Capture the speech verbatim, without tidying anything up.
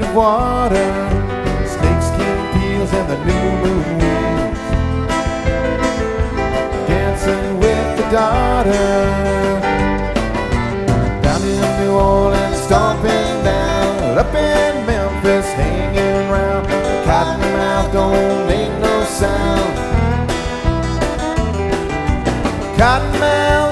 of water, snakeskin peels and the new moon wheels, dancing with the daughter. Down in New Orleans, stomping down, up in Memphis, hanging round. Cottonmouth don't make no sound. Cottonmouth